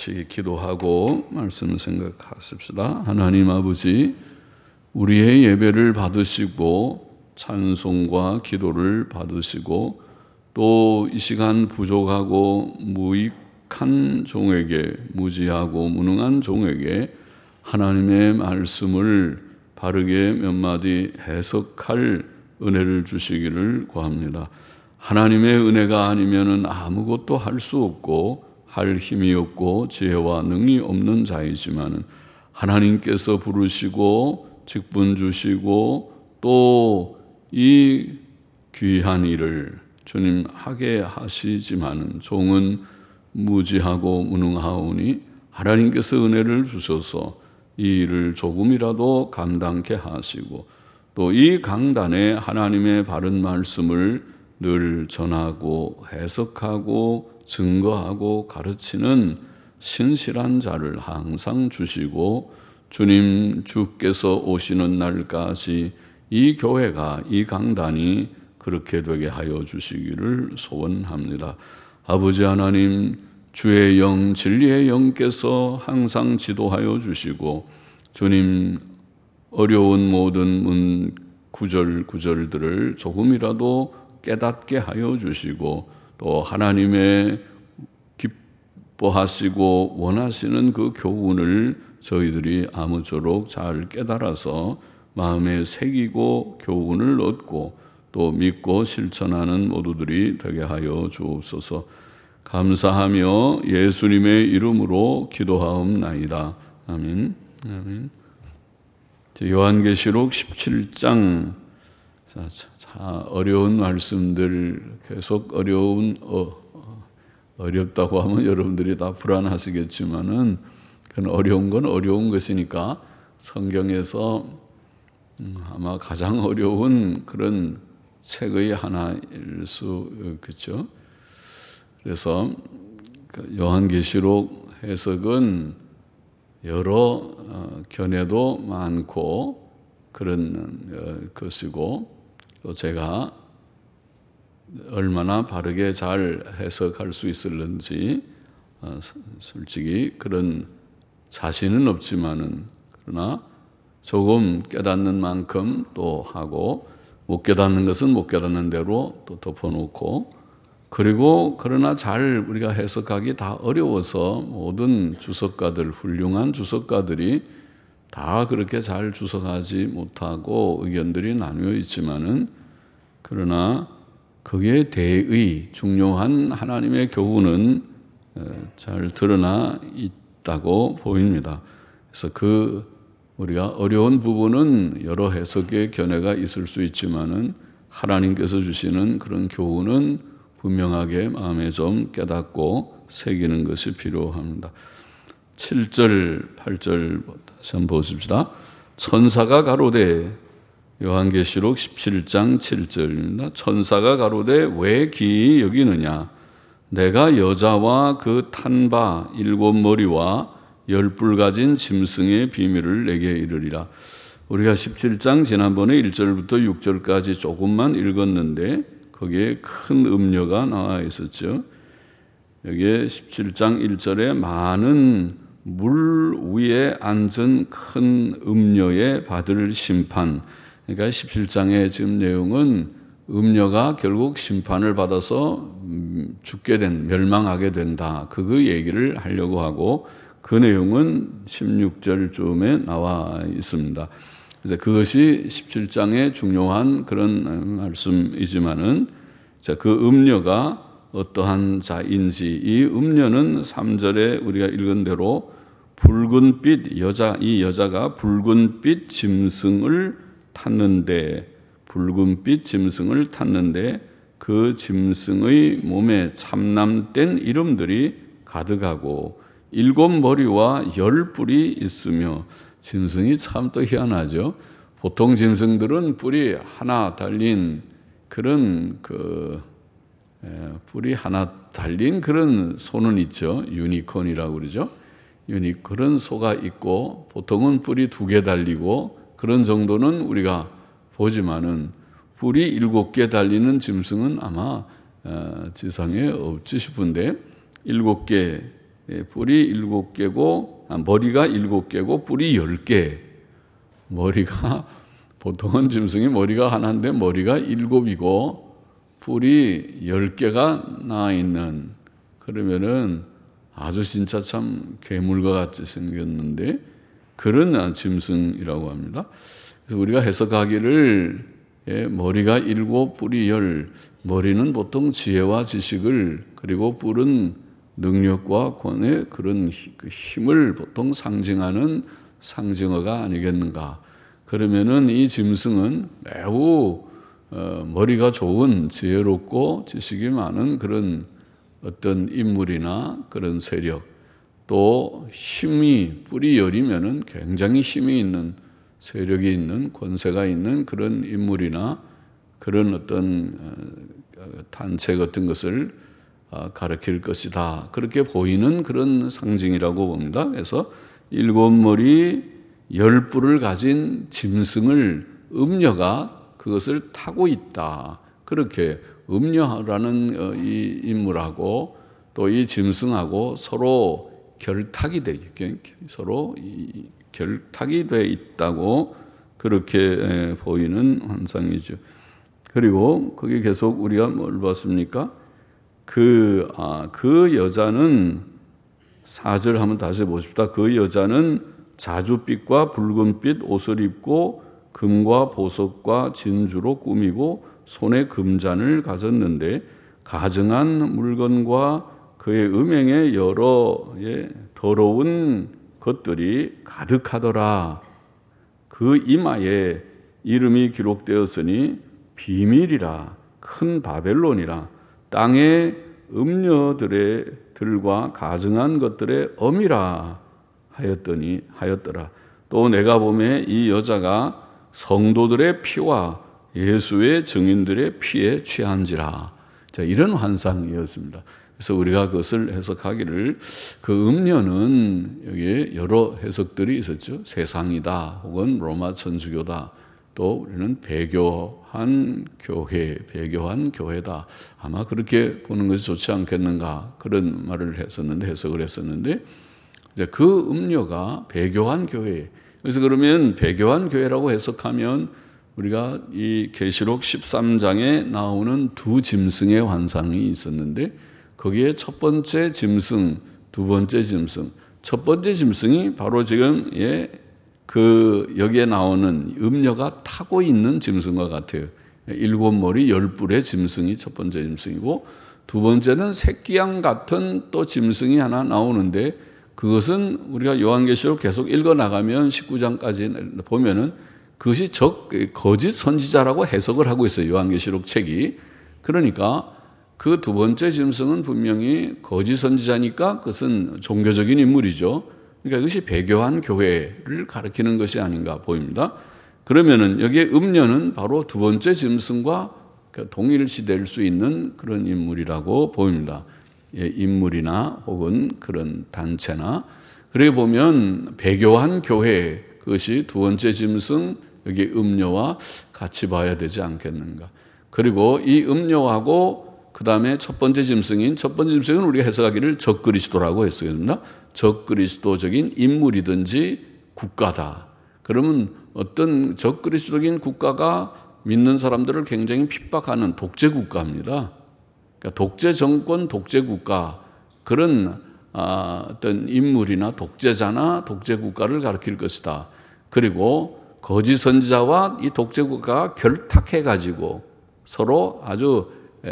같이 기도하고 말씀 생각하십시다. 하나님 아버지, 우리의 예배를 받으시고 찬송과 기도를 받으시고 또 이 시간 부족하고 무익한 종에게, 무지하고 무능한 종에게 하나님의 말씀을 바르게 몇 마디 해석할 은혜를 주시기를 구합니다. 하나님의 은혜가 아니면은 아무것도 할 수 없고 할 힘이 없고 지혜와 능이 없는 자이지만은 하나님께서 부르시고 직분 주시고 또 이 귀한 일을 주님 하게 하시지만은 종은 무지하고 무능하오니 하나님께서 은혜를 주셔서 이 일을 조금이라도 감당케 하시고 또 이 강단에 하나님의 바른 말씀을 늘 전하고 해석하고 증거하고 가르치는 신실한 자를 항상 주시고 주님 주께서 오시는 날까지 이 교회가, 이 강단이 그렇게 되게 하여 주시기를 소원합니다. 아버지 하나님, 주의 영, 진리의 영께서 항상 지도하여 주시고 주님 어려운 모든 구절들을 조금이라도 깨닫게 하여 주시고 또 하나님의 기뻐하시고 원하시는 그 교훈을 저희들이 아무쪼록 잘 깨달아서 마음에 새기고 교훈을 얻고 또 믿고 실천하는 모두들이 되게 하여 주옵소서. 감사하며 예수님의 이름으로 기도하옵나이다. 아멘. 아멘. 요한계시록 17장, 어려운 말씀들, 계속 어렵다고 하면 여러분들이 다 불안하시겠지만은 그건 어려운 건 어려운 것이니까 성경에서 아마 가장 어려운 그런 책의 하나일 수 있겠죠. 그래서 요한계시록 해석은 여러 견해도 많고 그런 것이고 또 제가 얼마나 바르게 잘 해석할 수 있을는지 솔직히 그런 자신은 없지만은 그러나 조금 깨닫는 만큼 또 하고 못 깨닫는 것은 못 깨닫는 대로 또 덮어놓고 그리고 그러나 잘 우리가 해석하기 다 어려워서 모든 주석가들, 훌륭한 주석가들이 다 그렇게 잘 주석하지 못하고 의견들이 나뉘어 있지만은 그러나 거기에 대의 중요한 하나님의 교훈은 잘 드러나 있다고 보입니다. 그래서 우리가 어려운 부분은 여러 해석의 견해가 있을 수 있지만은 하나님께서 주시는 그런 교훈은 분명하게 마음에 좀 깨닫고 새기는 것이 필요합니다. 7절, 8절 다시 한번 보십시다. 천사가 가로되, 요한계시록 17장 7절입니다. 천사가 가로되 왜 기이 여기느냐? 내가 여자와 그 탄 바 7머리와 10뿔 가진 짐승의 비밀을 내게 이르리라. 우리가 17장 지난번에 1절부터 6절까지 조금만 읽었는데 거기에 큰 음녀가 나와 있었죠. 여기에 17장 1절에 많은 물 위에 앉은 큰 음녀의 받을 심판. 그러니까 17장의 지금 내용은 음녀가 결국 심판을 받아서 죽게 멸망하게 된다. 그 얘기를 하려고 하고 그 내용은 16절쯤에 나와 있습니다. 그래서 그것이 17장의 중요한 그런 말씀이지만은 그 음녀가 어떠한 자인지 이 음녀는 3절에 우리가 읽은 대로 붉은빛 이 여자가 붉은빛 짐승을 탔는데 그 짐승의 몸에 참남된 이름들이 가득하고 7머리와 10뿔이 있으며 짐승이 참 또 희한하죠. 보통 짐승들은 뿔이 하나 달린 그런 뿔이 하나 달린 그런 소는 있죠. 유니콘이라고 그러죠. 그런 소가 있고 보통은 뿔이 2개 달리고 그런 정도는 우리가 보지만은 뿔이 7개 달리는 짐승은 아마 지상에 없지 싶은데 7개 뿔이 7개고, 머리가 7개고 뿔이 10개. 머리가 보통은 짐승이 머리가 하나인데 머리가 7이고 뿔이 10개가 나 있는, 그러면은 아주 진짜 참 괴물과 같이 생겼는데 그런 짐승이라고 합니다. 그래서 우리가 해석하기를 머리가 7, 뿔이 10. 머리는 보통 지혜와 지식을, 그리고 뿔은 능력과 권의 그런 힘을 보통 상징하는 상징어가 아니겠는가. 그러면은 이 짐승은 매우 머리가 좋은, 지혜롭고 지식이 많은 그런 어떤 인물이나 그런 세력, 또 힘이, 뿔이 10이면은 굉장히 힘이 있는, 세력이 있는, 권세가 있는 그런 인물이나 그런 어떤 단체 같은 것을 가리킬 것이다. 그렇게 보이는 그런 상징이라고 봅니다. 그래서 7머리 10뿔을 가진 짐승을 음녀가 그것을 타고 있다. 그렇게 음녀라는 이 인물하고 또 이 짐승하고 서로 결탁이 서로 결탁이 돼 있다고 그렇게 보이는 환상이죠. 그리고 거기 계속 우리가 뭘 봤습니까? 그 여자는 4절 한번 다시 보십시다. 그 여자는 자줏빛과 붉은빛 옷을 입고 금과 보석과 진주로 꾸미고 손에 금잔을 가졌는데 가증한 물건과 그의 음행의 여러 더러운 것들이 가득하더라. 그 이마에 이름이 기록되었으니 비밀이라, 큰 바벨론이라, 땅의 음녀들과 가증한 것들의 엄이라 하였더라. 또 내가 보매 이 여자가 성도들의 피와 예수의 증인들의 피에 취한지라. 자, 이런 환상이었습니다. 그래서 우리가 그것을 해석하기를, 그 음녀는 여기에 여러 해석들이 있었죠. 세상이다, 혹은 로마 천주교다, 또 우리는 배교한 교회다. 아마 그렇게 보는 것이 좋지 않겠는가, 그런 말을 해석을 했었는데, 이제 그 음녀가 배교한 교회. 그래서 그러면 배교한 교회라고 해석하면 우리가 이 계시록 13장에 나오는 두 짐승의 환상이 있었는데 거기에 첫 번째 짐승, 두 번째 짐승. 첫 번째 짐승이 바로 지금 여기에 나오는 음녀가 타고 있는 짐승과 같아요. 7머리 10뿔의 짐승이 첫 번째 짐승이고, 두 번째는 새끼양 같은 또 짐승이 하나 나오는데 그것은 우리가 요한계시록 계속 읽어나가면 19장까지 보면은 그것이 거짓 선지자라고 해석을 하고 있어요. 요한계시록 책이. 그러니까 그 두 번째 짐승은 분명히 거짓 선지자니까 그것은 종교적인 인물이죠. 그러니까 이것이 배교한 교회를 가리키는 것이 아닌가 보입니다. 그러면은 여기에 음녀는 바로 두 번째 짐승과 동일시될 수 있는 그런 인물이라고 보입니다. 인물이나 혹은 그런 단체나. 그렇게 보면 배교한 교회, 그것이 두 번째 짐승, 여기 음녀와 같이 봐야 되지 않겠는가. 그리고 이 음녀하고 그 다음에 첫 번째 짐승은 우리가 해석하기를 적그리스도라고 했습니다. 적그리스도적인 인물이든지 국가다. 그러면 어떤 적그리스도적인 국가가 믿는 사람들을 굉장히 핍박하는 독재 국가입니다. 그러니까 독재 정권, 독재 국가, 그런 어떤 인물이나 독재자나 독재 국가를 가리킬 것이다. 그리고 거짓 선지자와 이 독재 국가가 결탁해가지고 서로 아주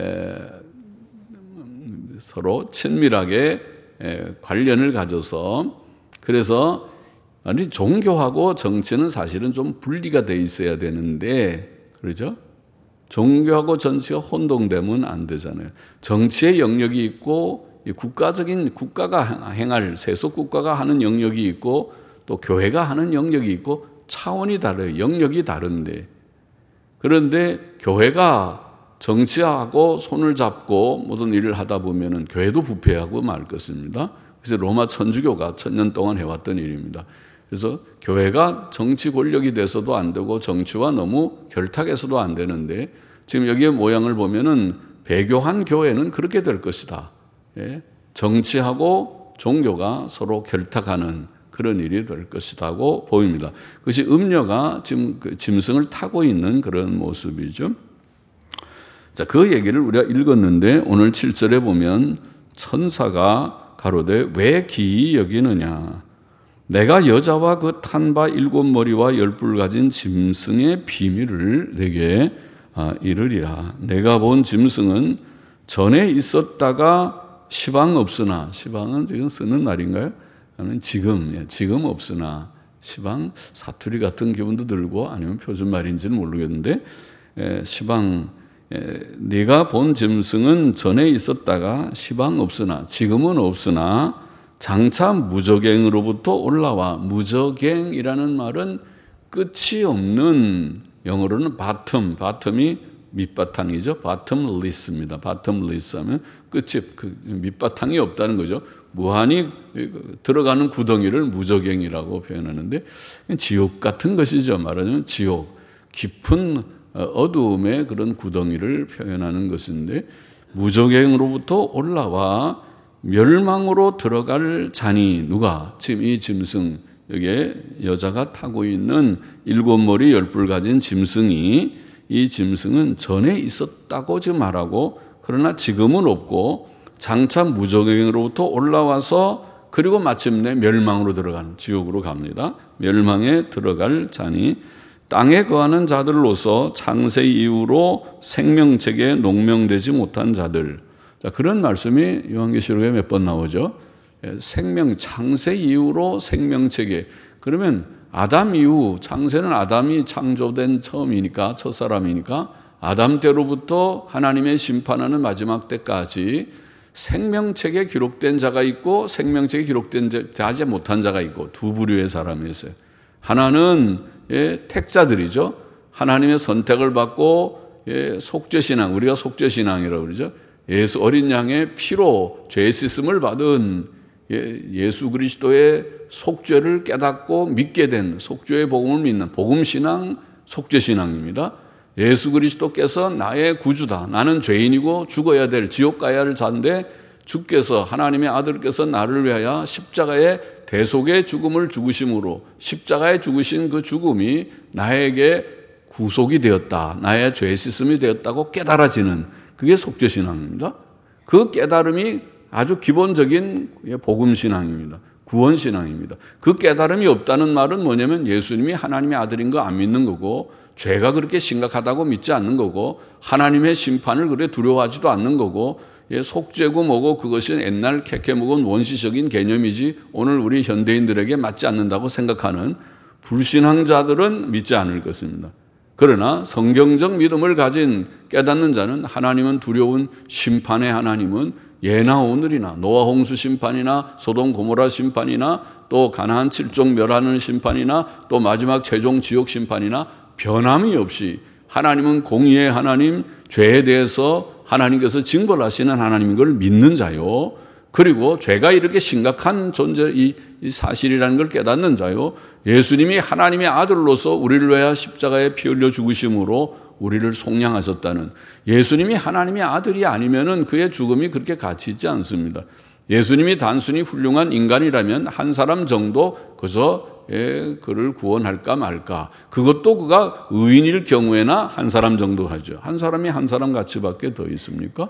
서로 친밀하게 관련을 가져서, 그래서 아니 종교하고 정치는 사실은 좀 분리가 돼 있어야 되는데, 그렇죠? 종교하고 정치가 혼동되면 안 되잖아요. 정치의 영역이 있고 국가가 행할, 세속 국가가 하는 영역이 있고 또 교회가 하는 영역이 있고 차원이 다르요. 영역이 다른데, 그런데 교회가 정치하고 손을 잡고 모든 일을 하다 보면은 교회도 부패하고 말 것입니다. 그래서 로마 천주교가 1000년 동안 해왔던 일입니다. 그래서 교회가 정치 권력이 돼서도 안 되고 정치와 너무 결탁해서도 안 되는데, 지금 여기에 모양을 보면은 배교한 교회는 그렇게 될 것이다. 정치하고 종교가 서로 결탁하는 그런 일이 될 것이라고 보입니다. 그것이 음녀가 지금 그 짐승을 타고 있는 그런 모습이죠. 자, 그 얘기를 우리가 읽었는데 오늘 7절에 보면 천사가 가로되 왜 기이 여기느냐. 내가 여자와 그 탄 바 7머리와 10뿔 가진 짐승의 비밀을 내게 이르리라. 내가 본 짐승은 전에 있었다가 시방 없으나, 시방은 지금 쓰는 말인가요? 아니면 지금 없으나, 시방 사투리 같은 기분도 들고 아니면 표준 말인지는 모르겠는데, 시방, 네가 본 짐승은 전에 있었다가 시방 없으나, 지금은 없으나 장차 무저갱으로부터 올라와. 무저갱이라는 말은 끝이 없는, 영어로는 bottom이 밑바탕이죠. bottomless입니다. bottomless 하면 끝이, 밑바탕이 없다는 거죠. 무한히 들어가는 구덩이를 무저갱이라고 표현하는데, 지옥 같은 것이죠. 말하자면 지옥, 깊은 어두움의 그런 구덩이를 표현하는 것인데, 무저갱으로부터 올라와 멸망으로 들어갈 자니 누가? 지금 이 짐승, 여기에 여자가 타고 있는 7머리 10뿔 가진 짐승이, 이 짐승은 전에 있었다고 지금 말하고, 그러나 지금은 없고 장차 무저갱으로부터 올라와서 그리고 마침내 멸망으로 들어가는, 지옥으로 갑니다. 멸망에 들어갈 자니 땅에 거하는 자들로서 창세 이후로 생명책에 농명되지 못한 자들. 자, 그런 말씀이 요한계시록에 몇 번 나오죠. 창세 이후로 생명책에. 그러면 아담 이후, 창세는 아담이 창조된 처음이니까, 첫사람이니까 아담 때로부터 하나님의 심판하는 마지막 때까지 생명책에 기록된 자가 있고 생명책에 기록되지 못한 자가 있고 두 부류의 사람이 있어요. 하나는 택자들이죠. 하나님의 선택을 받고 속죄신앙, 우리가 속죄신앙이라고 그러죠. 예수 어린 양의 피로 죄 씻음을 받은 예수 그리스도의 속죄를 깨닫고 믿게 된, 속죄의 복음을 믿는 복음신앙, 속죄신앙입니다. 예수 그리스도께서 나의 구주다. 나는 죄인이고 죽어야 될, 지옥 가야 할 자인데 주께서, 하나님의 아들께서 나를 위하여 십자가의 대속의 죽음을 죽으심으로 십자가에 죽으신 그 죽음이 나에게 구속이 되었다. 나의 죄 씻음이 되었다고 깨달아지는, 그게 속죄신앙입니다. 그 깨달음이 아주 기본적인 복음신앙입니다. 구원신앙입니다. 그 깨달음이 없다는 말은 뭐냐면 예수님이 하나님의 아들인 거 안 믿는 거고, 죄가 그렇게 심각하다고 믿지 않는 거고, 하나님의 심판을 그렇게 두려워하지도 않는 거고, 속죄고 뭐고 그것이 옛날 캐캐 묵은 원시적인 개념이지 오늘 우리 현대인들에게 맞지 않는다고 생각하는 불신앙자들은 믿지 않을 것입니다. 그러나 성경적 믿음을 가진 깨닫는 자는 하나님은 두려운 심판의 하나님은 예나 오늘이나 노아 홍수 심판이나 소돔 고모라 심판이나 또 가나안 7종 멸하는 심판이나 또 마지막 최종 지옥 심판이나 변함이 없이 하나님은 공의의 하나님, 죄에 대해서 하나님께서 징벌하시는 하나님인 걸 믿는 자요. 그리고 죄가 이렇게 심각한 존재, 이 사실이라는 걸 깨닫는 자요. 예수님이 하나님의 아들로서 우리를 위하여 십자가에 피 흘려 죽으심으로 우리를 속량하셨다는, 예수님이 하나님의 아들이 아니면은 그의 죽음이 그렇게 가치 있지 않습니다. 예수님이 단순히 훌륭한 인간이라면 한 사람 정도 그저 그를 구원할까 말까. 그것도 그가 의인일 경우에나 한 사람 정도 하죠. 한 사람이 한 사람 가치밖에 더 있습니까?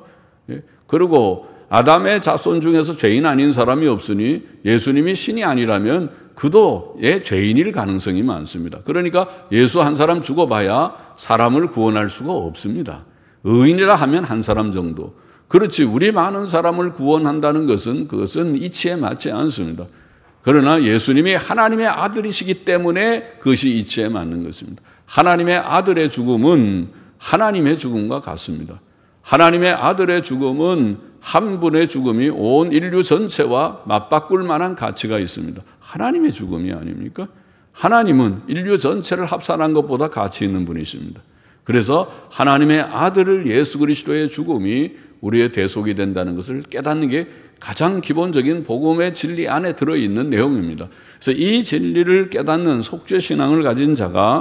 그리고 아담의 자손 중에서 죄인 아닌 사람이 없으니 예수님이 신이 아니라면 그도 죄인일 가능성이 많습니다. 그러니까 예수 한 사람 죽어봐야 사람을 구원할 수가 없습니다. 의인이라 하면 한 사람 정도. 그렇지, 우리 많은 사람을 구원한다는 것은 그것은 이치에 맞지 않습니다. 그러나 예수님이 하나님의 아들이시기 때문에 그것이 이치에 맞는 것입니다. 하나님의 아들의 죽음은 하나님의 죽음과 같습니다. 하나님의 아들의 죽음은 한 분의 죽음이 온 인류 전체와 맞바꿀 만한 가치가 있습니다. 하나님의 죽음이 아닙니까? 하나님은 인류 전체를 합산한 것보다 가치 있는 분이십니다. 그래서 하나님의 아들을 예수 그리스도의 죽음이 우리의 대속이 된다는 것을 깨닫는 게 가장 기본적인 복음의 진리 안에 들어있는 내용입니다. 그래서 이 진리를 깨닫는 속죄신앙을 가진 자가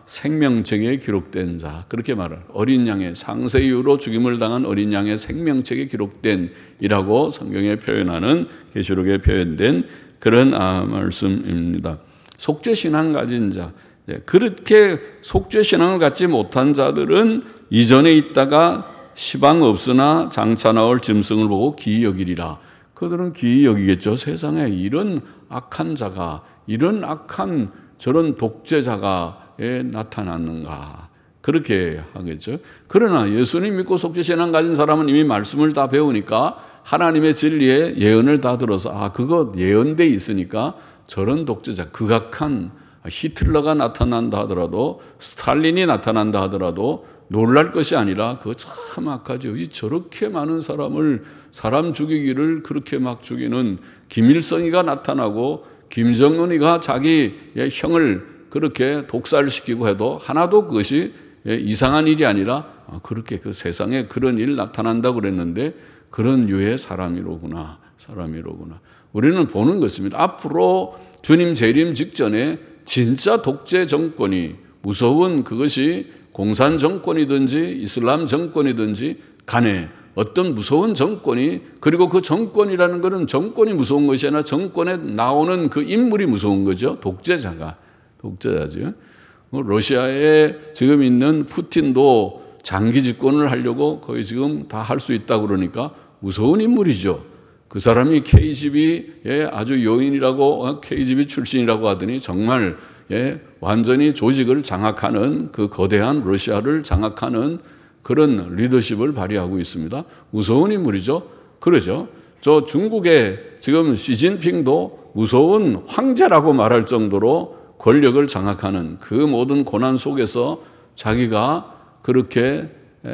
생명책에 기록된 자, 그렇게 말을 어린 양의 상세 이후로 죽임을 당한 어린 양의 생명책에 기록된 이라고 성경에 표현하는, 계시록에 표현된 그런 말씀입니다. 속죄신앙 가진 자, 그렇게 속죄신앙을 갖지 못한 자들은 이전에 있다가 시방 없으나 장차 나올 짐승을 보고 기이 여기리라. 그들은 기이 여기겠죠. 세상에 이런 악한 자가, 이런 악한 저런 독재자가 나타났는가, 그렇게 하겠죠. 그러나 예수님 믿고 속죄신앙 가진 사람은 이미 말씀을 다 배우니까 하나님의 진리에 예언을 다 들어서 그거 예언돼 있으니까 저런 독재자, 극악한 히틀러가 나타난다 하더라도, 스탈린이 나타난다 하더라도 놀랄 것이 아니라 그거 참 악하죠. 저렇게 많은 사람을, 사람 죽이기를 그렇게 막 죽이는 김일성이가 나타나고 김정은이가 자기의 형을 그렇게 독살시키고 해도 하나도 그것이 이상한 일이 아니라 그렇게 그 세상에 그런 일 나타난다고 그랬는데 그런 유의 사람이로구나. 우리는 보는 것입니다. 앞으로 주님 재림 직전에 진짜 독재 정권이, 무서운, 그것이 공산 정권이든지 이슬람 정권이든지 간에 어떤 무서운 정권이, 그리고 그 정권이라는 것은 정권이 무서운 것이 아니라 정권에 나오는 그 인물이 무서운 거죠. 독재자죠. 러시아에 지금 있는 푸틴도 장기 집권을 하려고 거의 지금 다 할 수 있다고 그러니까 무서운 인물이죠. 그 사람이 KGB의 아주 요인이라고, KGB 출신이라고 하더니 정말 완전히 조직을 장악하는, 그 거대한 러시아를 장악하는 그런 리더십을 발휘하고 있습니다. 무서운 인물이죠. 그러죠. 저 중국의 지금 시진핑도 무서운 황제라고 말할 정도로 권력을 장악하는 그 모든 고난 속에서 자기가 그렇게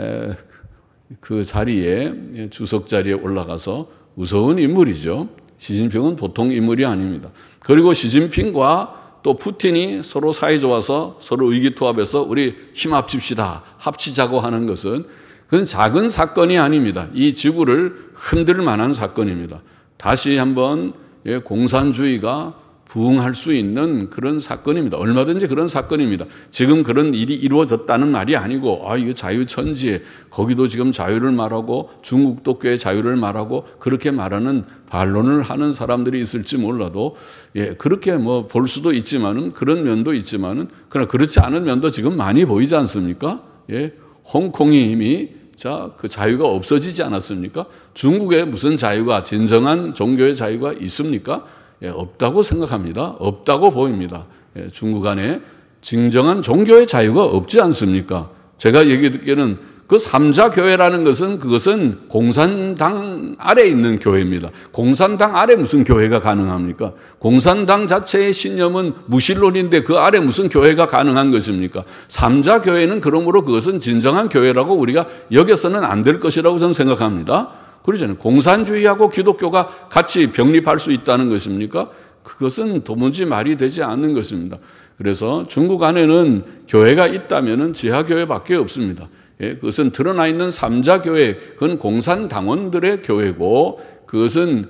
그 자리에, 주석 자리에 올라가서 무서운 인물이죠. 시진핑은 보통 인물이 아닙니다. 그리고 시진핑과 또 푸틴이 서로 사이 좋아서 서로 의기투합해서 우리 힘 합치자고 하는 것은, 그건 작은 사건이 아닙니다. 이 지구를 흔들 만한 사건입니다. 다시 한번 공산주의가 부흥할 수 있는 그런 사건입니다. 얼마든지 그런 사건입니다. 지금 그런 일이 이루어졌다는 말이 아니고, 이거 자유천지에, 거기도 지금 자유를 말하고 중국도 꽤 자유를 말하고 그렇게 말하는 반론을 하는 사람들이 있을지 몰라도, 그렇게 뭐 볼 수도 있지만은, 그런 면도 있지만은, 그러나 그렇지 않은 면도 지금 많이 보이지 않습니까? 홍콩이 이미 그 자유가 없어지지 않았습니까? 중국에 무슨 자유가, 진정한 종교의 자유가 있습니까? 없다고 생각합니다. 없다고 보입니다. 중국 안에 진정한 종교의 자유가 없지 않습니까? 제가 얘기 듣기에는 그 삼자 교회라는 것은, 그것은 공산당 아래 있는 교회입니다. 공산당 아래 무슨 교회가 가능합니까? 공산당 자체의 신념은 무신론인데 그 아래 무슨 교회가 가능한 것입니까? 삼자 교회는 그러므로 그것은 진정한 교회라고 우리가 여겨서는 안 될 것이라고 저는 생각합니다. 그러잖아요. 공산주의하고 기독교가 같이 병립할 수 있다는 것입니까? 그것은 도무지 말이 되지 않는 것입니다. 그래서 중국 안에는 교회가 있다면 지하교회밖에 없습니다. 그것은 드러나 있는 삼자교회, 그건 공산당원들의 교회고, 그것은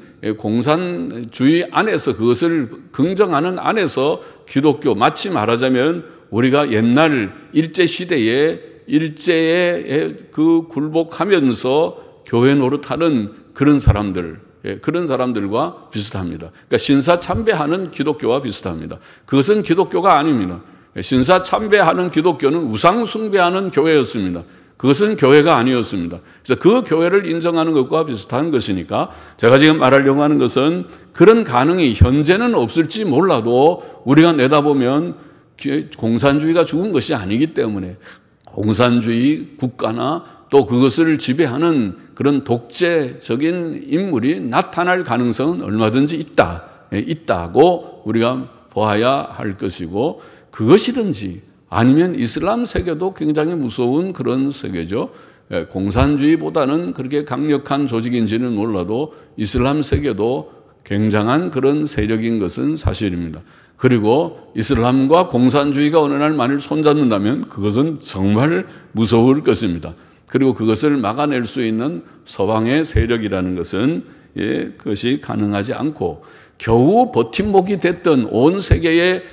공산주의 안에서, 그것을 긍정하는 안에서 기독교, 마치 말하자면 우리가 옛날 일제시대에 일제에 그 굴복하면서 교회 노릇하는 그런 사람들, 그런 사람들과 비슷합니다. 그러니까 신사참배하는 기독교와 비슷합니다. 그것은 기독교가 아닙니다. 신사참배하는 기독교는 우상숭배하는 교회였습니다. 그것은 교회가 아니었습니다. 그래서 그 교회를 인정하는 것과 비슷한 것이니까, 제가 지금 말하려고 하는 것은 그런 가능이 현재는 없을지 몰라도 우리가 내다보면 공산주의가 죽은 것이 아니기 때문에, 공산주의 국가나 또 그것을 지배하는 그런 독재적인 인물이 나타날 가능성은 얼마든지 있다고 우리가 보아야 할 것이고, 그것이든지 아니면 이슬람 세계도 굉장히 무서운 그런 세계죠. 공산주의보다는 그렇게 강력한 조직인지는 몰라도 이슬람 세계도 굉장한 그런 세력인 것은 사실입니다. 그리고 이슬람과 공산주의가 어느 날 만일 손잡는다면 그것은 정말 무서울 것입니다. 그리고 그것을 막아낼 수 있는 서방의 세력이라는 것은 그것이 가능하지 않고, 겨우 버팀목이 됐던 온 세계의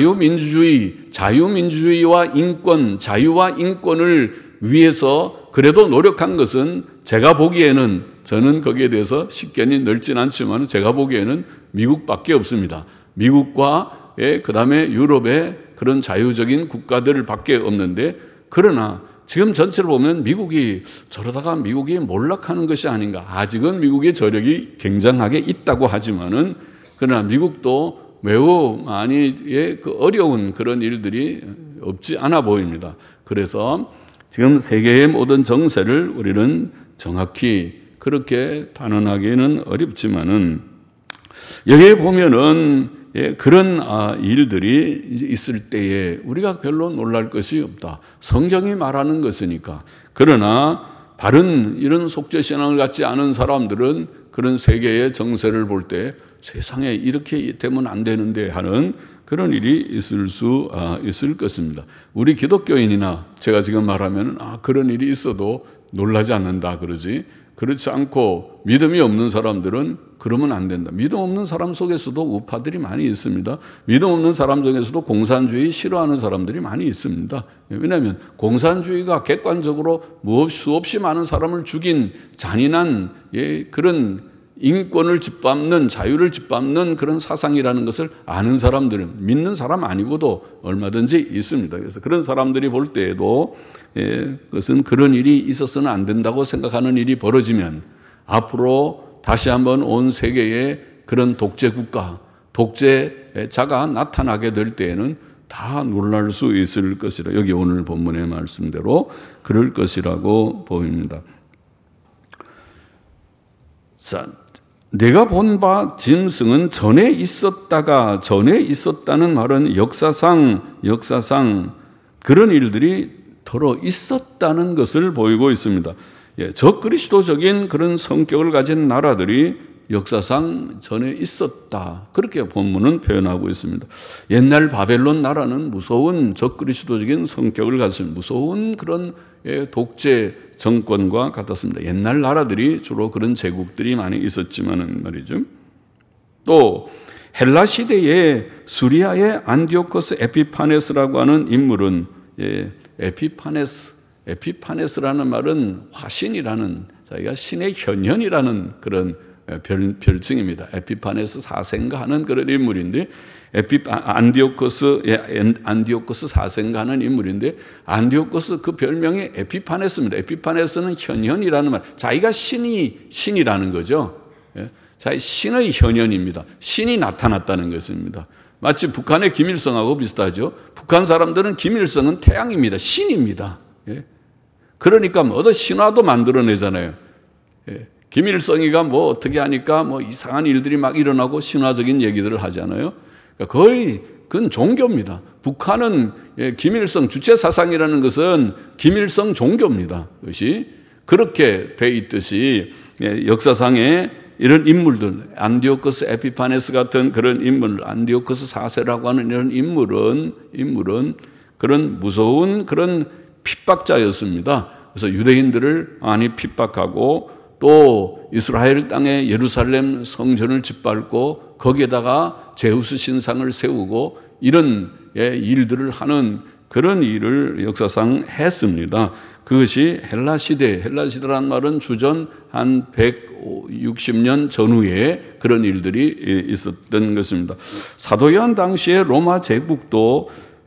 자유민주주의와 인권, 자유와 인권을 위해서 그래도 노력한 것은 제가 보기에는, 저는 거기에 대해서 식견이 넓진 않지만 제가 보기에는 미국밖에 없습니다. 미국과 그 다음에 유럽의 그런 자유적인 국가들밖에 없는데, 그러나 지금 전체를 보면 미국이 저러다가 미국이 몰락하는 것이 아닌가. 아직은 미국의 저력이 굉장하게 있다고 하지만은, 그러나 미국도 매우 많이 그 어려운 그런 일들이 없지 않아 보입니다. 그래서 지금 세계의 모든 정세를 우리는 정확히 그렇게 단언하기는 어렵지만은, 여기에 보면은 그런 일들이 있을 때에 우리가 별로 놀랄 것이 없다. 성경이 말하는 것이니까. 그러나 바른 이런 속죄신앙을 갖지 않은 사람들은 그런 세계의 정세를 볼 때 세상에 이렇게 되면 안 되는데 하는 그런 일이 있을 것입니다. 우리 기독교인이나 제가 지금 말하면 그런 일이 있어도 놀라지 않는다 그러지, 그렇지 않고 믿음이 없는 사람들은 그러면 안 된다. 믿음 없는 사람 속에서도 우파들이 많이 있습니다. 믿음 없는 사람 중에서도 공산주의 싫어하는 사람들이 많이 있습니다. 왜냐하면 공산주의가 객관적으로 수없이 많은 사람을 죽인 잔인한 그런 인권을 짓밟는, 자유를 짓밟는 그런 사상이라는 것을 아는 사람들은, 믿는 사람 아니고도 얼마든지 있습니다. 그래서 그런 사람들이 볼 때에도 그것은 그런 일이 있어서는 안 된다고 생각하는 일이 벌어지면 앞으로 다시 한번 온 세계에 그런 독재국가, 독재자가 나타나게 될 때에는 다 놀랄 수 있을 것이라, 여기 오늘 본문의 말씀대로 그럴 것이라고 보입니다. 자, 내가 본 바 짐승은 전에 있었다는 말은 역사상 그런 일들이 더러 있었다는 것을 보이고 있습니다. 적그리스도적인 그런 성격을 가진 나라들이 역사상 전에 있었다. 그렇게 본문은 표현하고 있습니다. 옛날 바벨론 나라는 무서운 적그리스도적인 성격을 가진 무서운 그런 독재 정권과 같았습니다. 옛날 나라들이 주로 그런 제국들이 많이 있었지만은 말이죠. 또 헬라 시대에 수리아의 안디오코스 에피파네스라고 하는 인물은 에피파네스라는 말은 화신이라는, 자기가 신의 현현이라는 그런 별칭입니다. 에피파네스 4세인가 하는 그런 인물인데, 안디오코스 4세인가 하는 인물인데, 안디오코스 그 별명이 에피파네스입니다. 에피파네스는 현현이라는 말, 자기가 신이라는 거죠. 자기 신의 현현입니다. 신이 나타났다는 것입니다. 마치 북한의 김일성하고 비슷하죠. 북한 사람들은 김일성은 태양입니다. 신입니다. 그러니까 어떤 신화도 만들어내잖아요. 김일성이가 뭐 어떻게 하니까 뭐 이상한 일들이 막 일어나고 신화적인 얘기들을 하잖아요. 그러니까 거의 그건 종교입니다. 북한은 김일성 주체 사상이라는 것은 김일성 종교입니다. 그것이 그렇게 돼 있듯이 역사상에 이런 인물들, 안디오코스 에피파네스 같은 그런 인물, 안디오코스 4세라고 하는 이런 인물은 그런 무서운 그런 핍박자였습니다. 그래서 유대인들을 많이 핍박하고 또 이스라엘 땅에 예루살렘 성전을 짓밟고 거기에다가 제우스 신상을 세우고 이런 일들을 하는 그런 일을 역사상 했습니다. 그것이 헬라시대라는 말은 주전 한 160년 전후에 그런 일들이 있었던 것입니다. 사도 요한 당시에 로마 제국도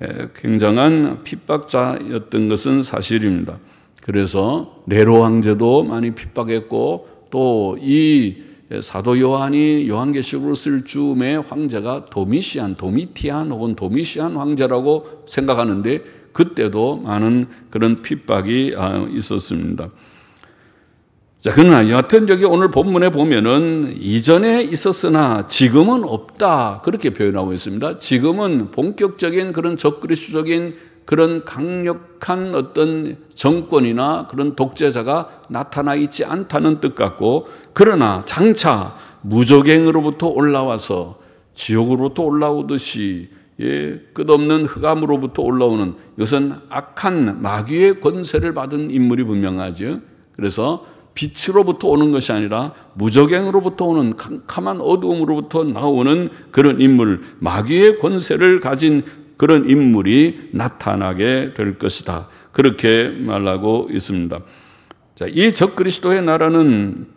굉장한 핍박자였던 것은 사실입니다. 그래서 네로 황제도 많이 핍박했고, 또 이 사도 요한이 요한계시록으로 쓸 즈음의 황제가 도미티안 혹은 도미시안 황제라고 생각하는데, 그때도 많은 그런 핍박이 있었습니다. 자, 그러나 여하튼 여기 오늘 본문에 보면은 이전에 있었으나 지금은 없다, 그렇게 표현하고 있습니다. 지금은 본격적인 그런 적그리스도적인 그런 강력한 어떤 정권이나 그런 독재자가 나타나 있지 않다는 뜻 같고, 그러나 장차 무적행으로부터 올라와서 지옥으로부터 올라오듯이 끝없는 흑암으로부터 올라오는, 이것은 악한 마귀의 권세를 받은 인물이 분명하죠. 그래서 빛으로부터 오는 것이 아니라 무저갱으로부터 오는 캄캄한 어두움으로부터 나오는 그런 인물, 마귀의 권세를 가진 그런 인물이 나타나게 될 것이다. 그렇게 말하고 있습니다. 자, 이 적그리스도의 나라는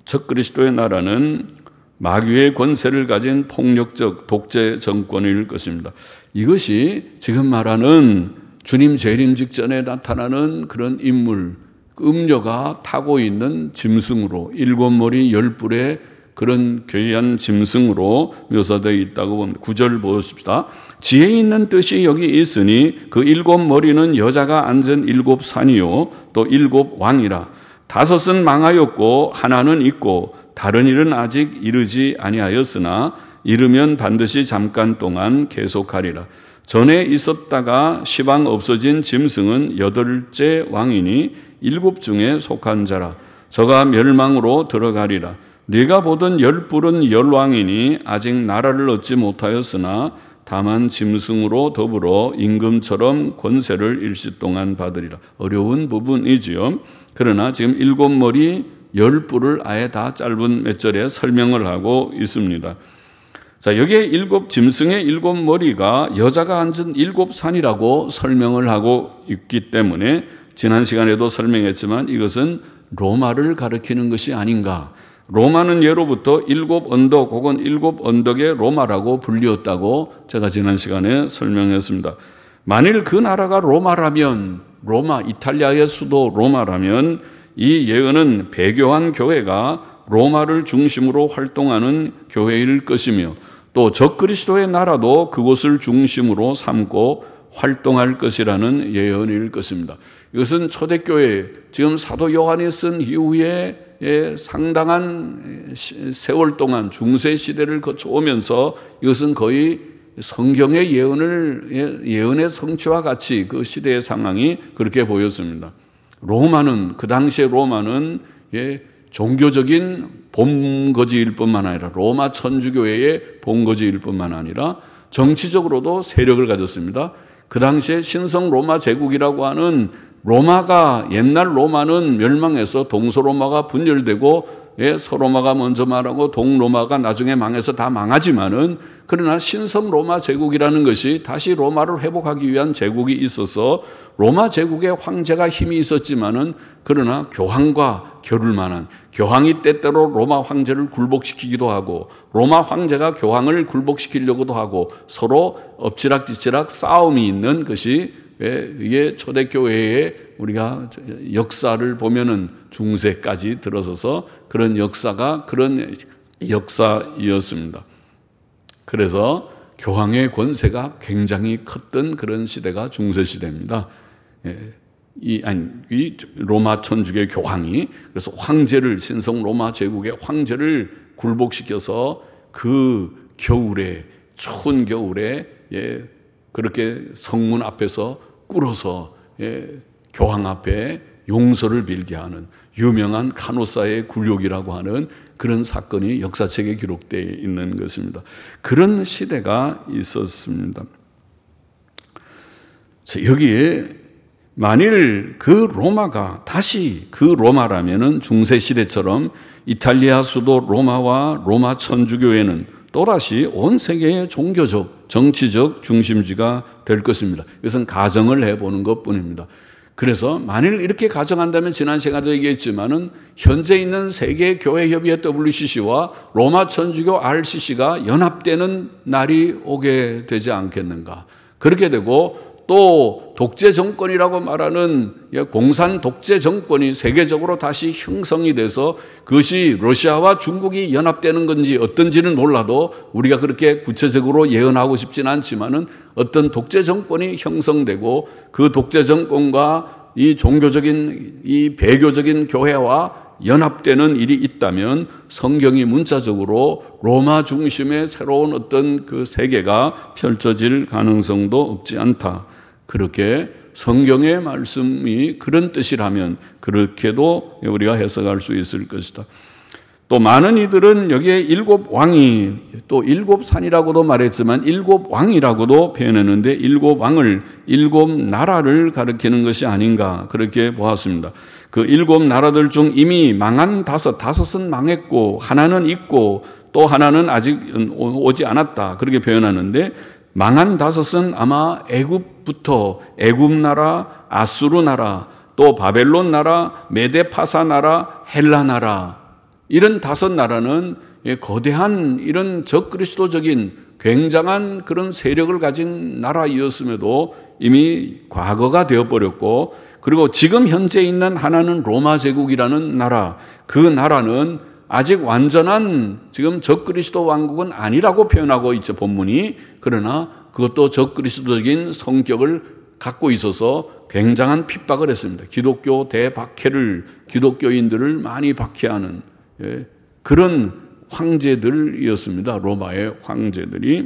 마귀의 권세를 가진 폭력적 독재 정권일 것입니다. 이것이 지금 말하는 주님 재림 직전에 나타나는 그런 인물, 음녀가 타고 있는 짐승으로 7머리 10뿔의 그런 괴이한 짐승으로 묘사되어 있다고 봅니다. 9절 보십시다. 지혜 있는 뜻이 여기 있으니 그 7머리는 여자가 앉은 7산이요 또 7왕이라. 5은 망하였고 하나는 있고 다른 일은 아직 이르지 아니하였으나 이르면 반드시 잠깐 동안 계속하리라. 전에 있었다가 시방 없어진 짐승은 8째 왕이니 7 중에 속한 자라. 저가 멸망으로 들어가리라. 네가 보던 10뿔은 10왕이니 아직 나라를 얻지 못하였으나 다만 짐승으로 더불어 임금처럼 권세를 일시 동안 받으리라. 어려운 부분이지요. 그러나 지금 7머리 10뿔을 아예 다 짧은 몇 절에 설명을 하고 있습니다. 자, 여기에 짐승의 7머리가 여자가 앉은 7산이라고 설명을 하고 있기 때문에 지난 시간에도 설명했지만 이것은 로마를 가리키는 것이 아닌가. 로마는 예로부터 7 언덕 혹은 7 언덕의 로마라고 불리었다고 제가 지난 시간에 설명했습니다. 만일 그 나라가 로마라면, 이탈리아의 수도 로마라면 이 예언은 배교한 교회가 로마를 중심으로 활동하는 교회일 것이며 또 적그리스도의 나라도 그곳을 중심으로 삼고 활동할 것이라는 예언일 것입니다. 이것은 초대교회, 지금 사도 요한이 쓴 이후에 상당한 세월 동안 중세 시대를 거쳐오면서 이것은 거의 성경의 예언의 성취와 같이 그 시대의 상황이 그렇게 보였습니다. 그 당시에 로마는 종교적인 본거지일 뿐만 아니라 로마 천주교회의 본거지일 뿐만 아니라 정치적으로도 세력을 가졌습니다. 그 당시에 신성 로마 제국이라고 하는 옛날 로마는 멸망해서 동서로마가 분열되고 서로마가 먼저 말하고 동로마가 나중에 망해서 다 망하지만은 그러나 신성 로마 제국이라는 것이 다시 로마를 회복하기 위한 제국이 있어서 로마 제국의 황제가 힘이 있었지만은 그러나 교황과 겨룰 만한, 교황이 때때로 로마 황제를 굴복시키기도 하고 로마 황제가 교황을 굴복시키려고도 하고 서로 엎치락뒤치락 싸움이 있는 것이 이게 초대교회의 우리가 역사를 보면은 중세까지 들어서서 그런 역사이었습니다. 그래서 교황의 권세가 굉장히 컸던 그런 시대가 중세시대입니다. 이 로마 천주교 교황이 그래서 신성 로마 제국의 황제를 굴복시켜서 그 겨울에, 추운 겨울에 그렇게 성문 앞에서 꿇어서 교황 앞에 용서를 빌게 하는 유명한 카노사의 굴욕이라고 하는 그런 사건이 역사책에 기록되어 있는 것입니다. 그런 시대가 있었습니다. 여기에 만일 그 로마가 다시 그 로마라면은 중세시대처럼 이탈리아 수도 로마와 로마 천주교회는 또다시 온 세계의 종교적, 정치적 중심지가 될 것입니다. 이것은 가정을 해보는 것뿐입니다. 그래서 만일 이렇게 가정한다면 지난 시간에도 얘기했지만은 현재 있는 세계교회협의회 WCC와 로마 천주교 RCC가 연합되는 날이 오게 되지 않겠는가. 그렇게 되고 또 독재 정권이라고 말하는 공산 독재 정권이 세계적으로 다시 형성이 돼서 그것이 러시아와 중국이 연합되는 건지 어떤지는 몰라도 우리가 그렇게 구체적으로 예언하고 싶지는 않지만은 어떤 독재 정권이 형성되고 그 독재 정권과 이 종교적인 이 배교적인 교회와 연합되는 일이 있다면 성경이 문자적으로 로마 중심의 새로운 어떤 그 세계가 펼쳐질 가능성도 없지 않다. 그렇게 성경의 말씀이 그런 뜻이라면 그렇게도 우리가 해석할 수 있을 것이다. 또 많은 이들은 여기에 7왕이 또 7산이라고도 말했지만 7왕이라고도 표현했는데 7왕을 7나라를 가리키는 것이 아닌가 그렇게 보았습니다. 그 7 나라들 중 이미 망한 5은 망했고 하나는 있고 또 하나는 아직 오지 않았다. 그렇게 표현하는데 망한 5은 아마 애굽부터 애굽 나라, 아수르 나라, 또 바벨론 나라, 메데파사 나라, 헬라 나라 이런 5 나라는 거대한 이런 적그리스도적인 굉장한 그런 세력을 가진 나라이었음에도 이미 과거가 되어버렸고 그리고 지금 현재 있는 하나는 로마 제국이라는 나라 그 나라는 아직 완전한 지금 적그리스도 왕국은 아니라고 표현하고 있죠 본문이. 그러나 그것도 적그리스도적인 성격을 갖고 있어서 굉장한 핍박을 했습니다. 기독교 대박해를 기독교인들을 많이 박해하는 그런 황제들이었습니다. 로마의 황제들이.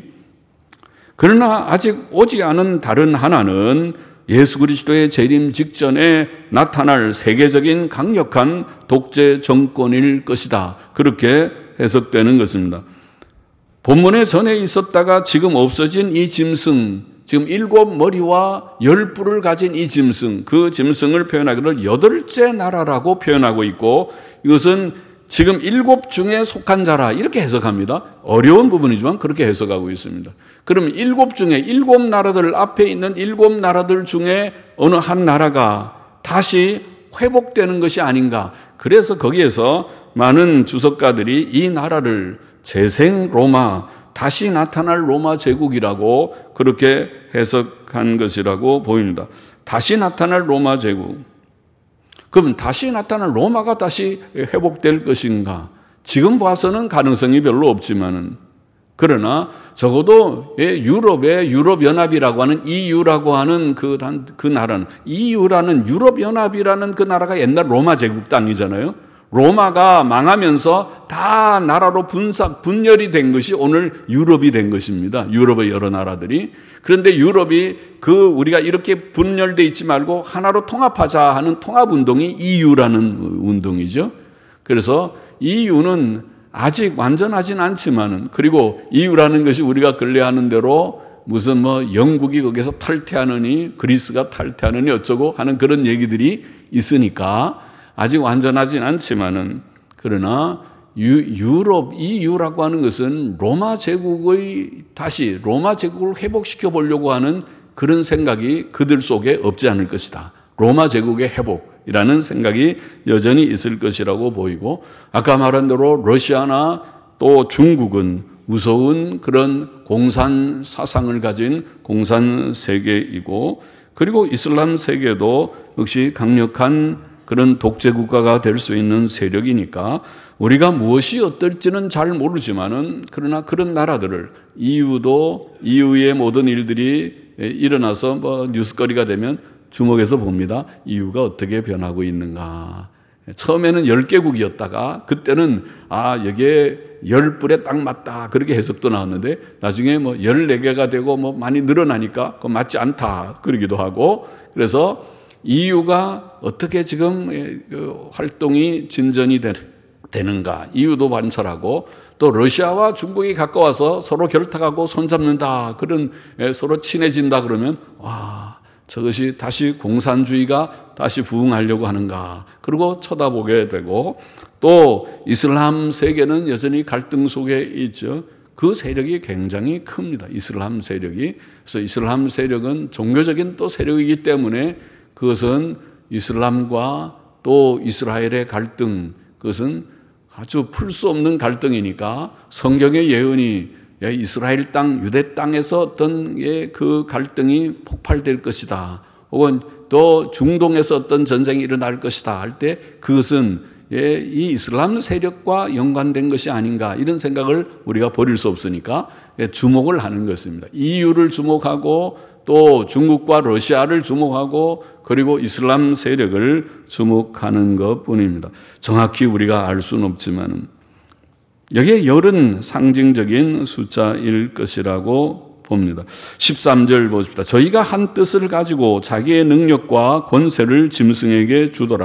그러나 아직 오지 않은 다른 하나는 예수 그리스도의 재림 직전에 나타날 세계적인 강력한 독재 정권일 것이다. 그렇게 해석되는 것입니다. 본문에 전에 있었다가 지금 없어진 이 짐승, 지금 7 머리와 10 뿔을 가진 이 짐승, 그 짐승을 표현하기를 8째 나라라고 표현하고 있고 이것은 지금 7 중에 속한 자라 이렇게 해석합니다. 어려운 부분이지만 그렇게 해석하고 있습니다. 그럼 7 중에 7 나라들 앞에 있는 7 나라들 중에 어느 한 나라가 다시 회복되는 것이 아닌가. 그래서 거기에서 많은 주석가들이 이 나라를 재생 로마, 다시 나타날 로마 제국이라고 그렇게 해석한 것이라고 보입니다. 다시 나타날 로마 제국. 그럼 다시 나타날 로마가 다시 회복될 것인가? 지금 봐서는 가능성이 별로 없지만은 그러나 적어도 유럽의 유럽연합이라고 하는 EU라고 하는 그 나라는 EU라는 유럽연합이라는 그 나라가 옛날 로마 제국 땅이잖아요. 로마가 망하면서 다 나라로 분열이 된 것이 오늘 유럽이 된 것입니다. 유럽의 여러 나라들이. 그런데 유럽이 우리가 이렇게 분열돼 있지 말고 하나로 통합하자 하는 통합운동이 EU라는 운동이죠. 그래서 EU는 아직 완전하진 않지만은 그리고 EU라는 것이 우리가 근래하는 대로 무슨 영국이 거기서 탈퇴하느니 그리스가 탈퇴하느니 어쩌고 하는 그런 얘기들이 있으니까 아직 완전하진 않지만은 그러나 유럽 EU라고 하는 것은 로마 제국을 회복시켜 보려고 하는 그런 생각이 그들 속에 없지 않을 것이다. 로마 제국의 회복이라는 생각이 여전히 있을 것이라고 보이고 아까 말한 대로 러시아나 또 중국은 무서운 그런 공산 사상을 가진 공산 세계이고 그리고 이슬람 세계도 역시 강력한 그런 독재 국가가 될 수 있는 세력이니까 우리가 무엇이 어떨지는 잘 모르지만은 그러나 그런 나라들을 EU의 모든 일들이 일어나서 뉴스거리가 되면 주목해서 봅니다. EU가 어떻게 변하고 있는가. 처음에는 10개국이었다가 그때는 여기에 10뿔에 딱 맞다 그렇게 해석도 나왔는데 나중에 14개가 되고 많이 늘어나니까 그거 맞지 않다 그러기도 하고 그래서 EU가 어떻게 지금 활동이 진전이 되는가 EU도 관찰하고 또 러시아와 중국이 가까워서 서로 결탁하고 손잡는다 그런 서로 친해진다 그러면 저것이 다시 공산주의가 다시 부흥하려고 하는가 그리고 쳐다보게 되고 또 이슬람 세계는 여전히 갈등 속에 있죠. 그 세력이 굉장히 큽니다. 이슬람 세력이. 그래서 이슬람 세력은 종교적인 또 세력이기 때문에 그것은 이슬람과 또 이스라엘의 갈등 그것은 아주 풀 수 없는 갈등이니까 성경의 예언이 이스라엘 땅, 유대 땅에서 어떤 그 갈등이 폭발될 것이다. 혹은 또 중동에서 어떤 전쟁이 일어날 것이다 할 때 그것은 이 이슬람 세력과 연관된 것이 아닌가 이런 생각을 우리가 버릴 수 없으니까 주목을 하는 것입니다. EU를 주목하고 또 중국과 러시아를 주목하고 그리고 이슬람 세력을 주목하는 것뿐입니다. 정확히 우리가 알 수는 없지만 여기에 열은 상징적인 숫자일 것이라고 봅니다. 13절 보십시다. 저희가 한 뜻을 가지고 자기의 능력과 권세를 짐승에게 주더라.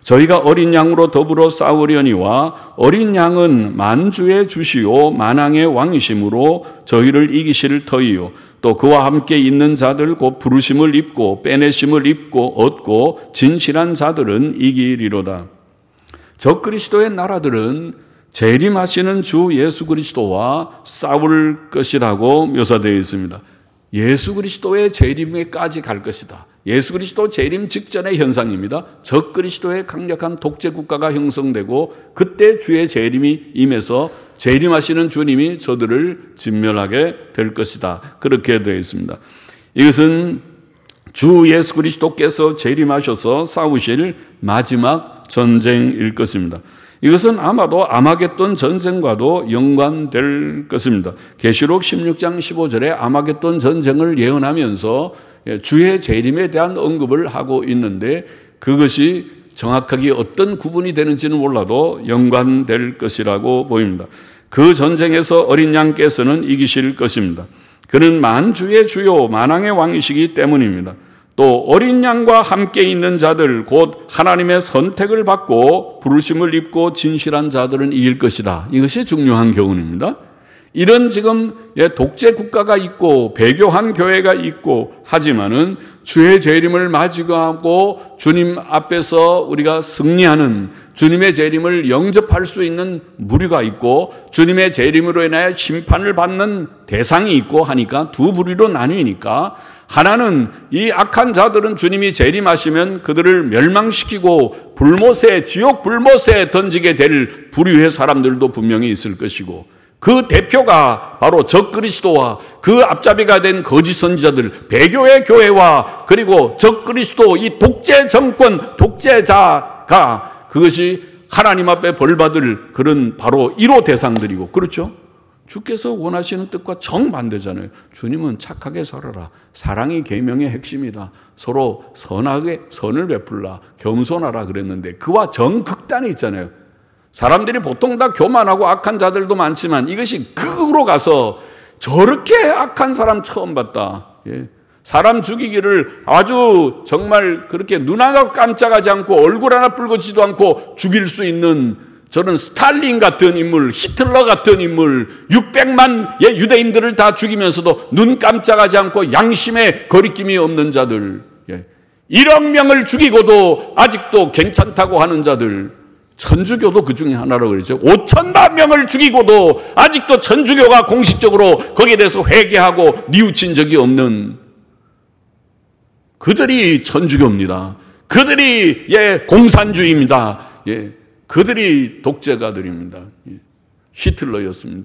저희가 어린 양으로 더불어 싸우려니와 어린 양은 만주의 주시요 만왕의 왕이심으로 저희를 이기실 터이요 또 그와 함께 있는 자들 곧 부르심을 입고 빼내심을 입고 얻고 진실한 자들은 이기리로다. 적그리스도의 나라들은 재림하시는 주 예수 그리스도와 싸울 것이라고 묘사되어 있습니다. 예수 그리스도의 재림에까지 갈 것이다. 예수 그리스도 재림 직전의 현상입니다. 적그리스도의 강력한 독재 국가가 형성되고 그때 주의 재림이 임해서 재림하시는 주님이 저들을 진멸하게 될 것이다. 그렇게 되어 있습니다. 이것은 주 예수 그리스도께서 재림하셔서 싸우실 마지막 전쟁일 것입니다. 이것은 아마도 아마겟돈 전쟁과도 연관될 것입니다. 계시록 16장 15절에 아마겟돈 전쟁을 예언하면서 주의 재림에 대한 언급을 하고 있는데 그것이 정확하게 어떤 구분이 되는지는 몰라도 연관될 것이라고 보입니다. 그 전쟁에서 어린 양께서는 이기실 것입니다. 그는 만주의 주요 만왕의 왕이시기 때문입니다. 또 어린 양과 함께 있는 자들 곧 하나님의 선택을 받고 부르심을 입고 진실한 자들은 이길 것이다. 이것이 중요한 교훈입니다. 이런 지금 독재 국가가 있고 배교한 교회가 있고 하지만은 주의 재림을 맞이하고 주님 앞에서 우리가 승리하는 주님의 재림을 영접할 수 있는 무리가 있고 주님의 재림으로 인하여 심판을 받는 대상이 있고 하니까 두 부류로 나뉘니까 하나는 이 악한 자들은 주님이 재림하시면 그들을 멸망시키고 불못에 지옥 불못에 던지게 될 부류의 사람들도 분명히 있을 것이고 그 대표가 바로 적그리스도와 그 앞잡이가 된 거짓 선지자들, 배교의 교회와 그리고 적그리스도 이 독재 정권, 독재자가 그것이 하나님 앞에 벌받을 그런 바로 1호 대상들이고 그렇죠? 주께서 원하시는 뜻과 정반대잖아요. 주님은 착하게 살아라. 사랑이 계명의 핵심이다. 서로 선하게 선을 베풀라. 겸손하라 그랬는데 그와 정극단이 있잖아요. 사람들이 보통 다 교만하고 악한 자들도 많지만 이것이 극으로 가서 저렇게 악한 사람 처음 봤다. 예. 사람 죽이기를 아주 정말 그렇게 눈 하나 깜짝하지 않고 얼굴 하나 붉어지도 않고 죽일 수 있는 저는 스탈린 같은 인물, 히틀러 같은 인물, 600만 유대인들을 다 죽이면서도 눈 깜짝하지 않고 양심의 거리낌이 없는 자들, 1억 명을 죽이고도 아직도 괜찮다고 하는 자들, 천주교도 그 중에 하나라고 그러죠. 5천만 명을 죽이고도 아직도 천주교가 공식적으로 거기에 대해서 회개하고 뉘우친 적이 없는 그들이 천주교입니다. 그들이 공산주의입니다. 그들이 독재가들입니다. 히틀러였습니다.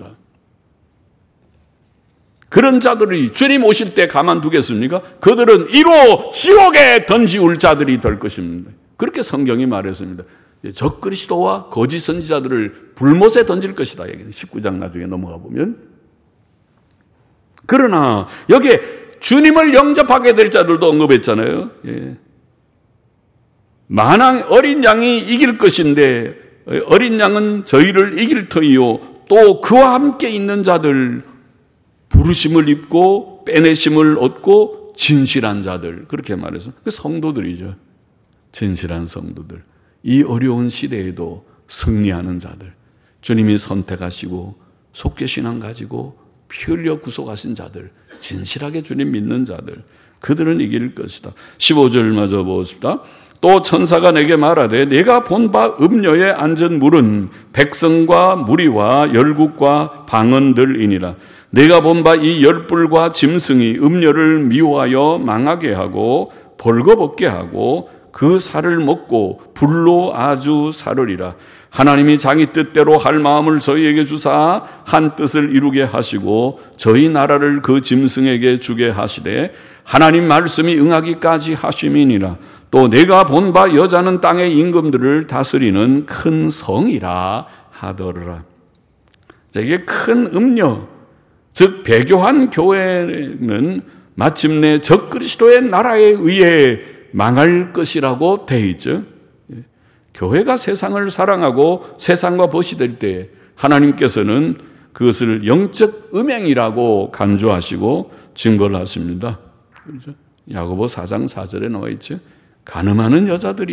그런 자들이 주님 오실 때 가만두겠습니까? 그들은 이로 지옥에 던지울 자들이 될 것입니다. 그렇게 성경이 말했습니다. 적그리스도와 거짓 선지자들을 불못에 던질 것이다. 19장 나중에 넘어가 보면. 그러나 여기에 주님을 영접하게 될 자들도 언급했잖아요. 만왕 어린 양이 이길 것인데 어린 양은 저희를 이길 터이요 또 그와 함께 있는 자들 부르심을 입고 빼내심을 얻고 진실한 자들 그렇게 말해서 그 성도들이죠. 진실한 성도들. 이 어려운 시대에도 승리하는 자들 주님이 선택하시고 속죄신앙 가지고 피 흘려 구속하신 자들 진실하게 주님 믿는 자들 그들은 이길 것이다. 15절 마저 보십시다. 또 천사가 내게 말하되 내가 본 바 음녀에 앉은 물은 백성과 무리와 열국과 방언들이니라. 내가 본 바 이 열불과 짐승이 음녀를 미워하여 망하게 하고 벌거벗게 하고 그 살을 먹고 불로 아주 사르리라. 하나님이 자기 뜻대로 할 마음을 저희에게 주사 한 뜻을 이루게 하시고 저희 나라를 그 짐승에게 주게 하시되 하나님 말씀이 응하기까지 하심이니라. 또 내가 본 바 여자는 땅의 임금들을 다스리는 큰 성이라 하더라. 자, 이게 큰 음녀, 즉 배교한 교회는 마침내 적그리스도의 나라에 의해 망할 것이라고 되어 있죠. 교회가 세상을 사랑하고 세상과 벗이 될 때 하나님께서는 그것을 영적 음행이라고 간주하시고 증거를 하십니다. 그렇죠? 야고보 4장 4절에 나와 있죠. 가늠하는 여자들이여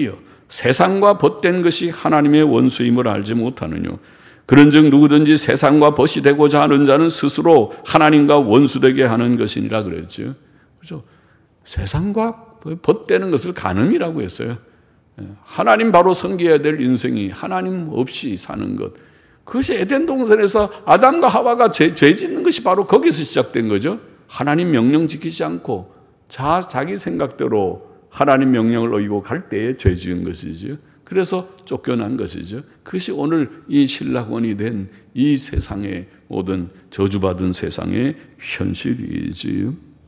세상과 벗된 것이 하나님의 원수임을 알지 못하느뇨. 그런즉 누구든지 세상과 벗이 되고자 하는 자는 스스로 하나님과 원수되게 하는 것이니라 그랬죠. 그렇죠? 세상과 벗되는 것을 간음이라고 했어요. 하나님 바로 섬겨야 될 인생이 하나님 없이 사는 것. 그것이 에덴 동산에서 아담과 하와가 죄 짓는 것이 바로 거기서 시작된 거죠. 하나님 명령 지키지 않고 자기 생각대로 하나님 명령을 어기고 갈 때에 죄 지은 것이죠. 그래서 쫓겨난 것이죠. 그것이 오늘 이 신라권이 된 이 세상의 모든 저주받은 세상의 현실이지요.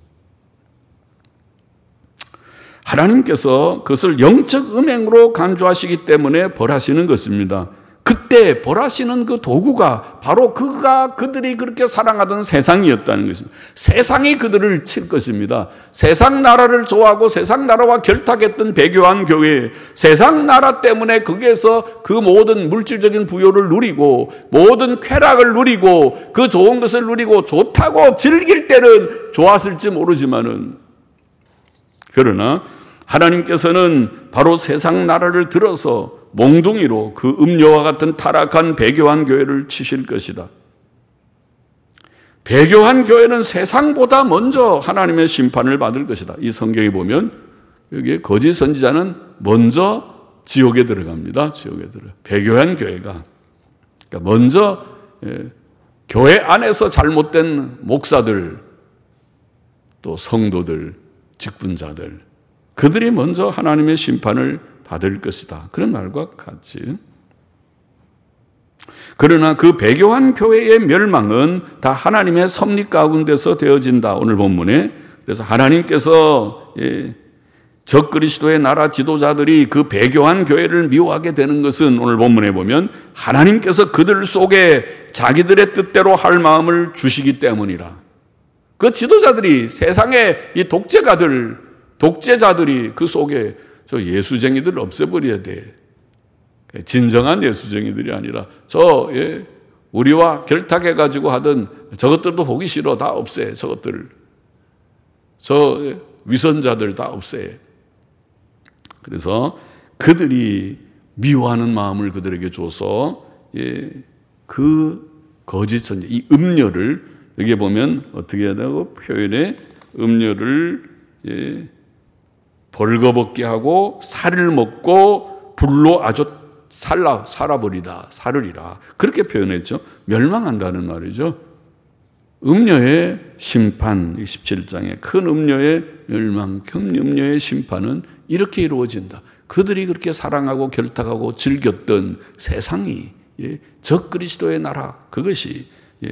하나님께서 그것을 영적 음행으로 간주하시기 때문에 벌하시는 것입니다. 그때 벌하시는 그 도구가 바로 그들이 그렇게 사랑하던 세상이었다는 것입니다. 세상이 그들을 칠 것입니다. 세상 나라를 좋아하고 세상 나라와 결탁했던 배교한 교회, 세상 나라 때문에 거기에서 그 모든 물질적인 부요를 누리고 모든 쾌락을 누리고 그 좋은 것을 누리고 좋다고 즐길 때는 좋았을지 모르지만은, 그러나 하나님께서는 바로 세상 나라를 들어서 몽둥이로 그 음녀와 같은 타락한 배교한 교회를 치실 것이다. 배교한 교회는 세상보다 먼저 하나님의 심판을 받을 것이다. 이 성경에 보면 여기에 거짓 선지자는 먼저 지옥에 들어갑니다. 지옥에 들어가. 배교한 교회가 그러니까 먼저 교회 안에서 잘못된 목사들, 또 성도들, 직분자들, 그들이 먼저 하나님의 심판을 받을 것이다. 그런 말과 같이. 그러나 그 배교한 교회의 멸망은 다 하나님의 섭리 가운데서 되어진다. 오늘 본문에. 그래서 하나님께서 적그리스도의 나라 지도자들이 그 배교한 교회를 미워하게 되는 것은 오늘 본문에 보면 하나님께서 그들 속에 자기들의 뜻대로 할 마음을 주시기 때문이라. 그 지도자들이 세상의 이 독재자들이 그 속에 저 예수쟁이들을 없애버려야 돼. 진정한 예수쟁이들이 아니라 우리와 결탁해가지고 하던 저것들도 보기 싫어. 다 없애. 저것들. 저 위선자들 다 없애. 그래서 그들이 미워하는 마음을 그들에게 줘서 그 거짓 선지, 이 음녀를 여기에 보면 어떻게 해야 되고 표현에 음녀를 벌거벗게 하고 살을 먹고 불로 아주 살아버리다, 사르리라. 그렇게 표현했죠. 멸망한다는 말이죠. 음녀의 심판, 17장에 큰 음녀의 멸망, 큰 음녀의 심판은 이렇게 이루어진다. 그들이 그렇게 사랑하고 결탁하고 즐겼던 세상이 적그리스도의 나라, 그것이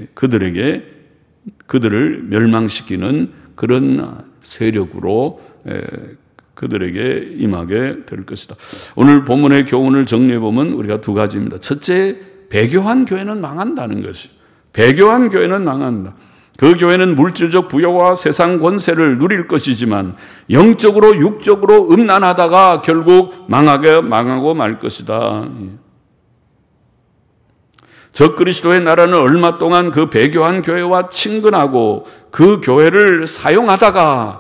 그들을 멸망시키는 그런 세력으로 그들에게 임하게 될 것이다. 오늘 본문의 교훈을 정리해 보면 우리가 두 가지입니다. 첫째, 배교한 교회는 망한다는 것이. 배교한 교회는 망한다. 그 교회는 물질적 부여와 세상 권세를 누릴 것이지만 영적으로 육적으로 음란하다가 결국 망하고 말 것이다. 적그리스도의 나라는 얼마 동안 그 배교한 교회와 친근하고 그 교회를 사용하다가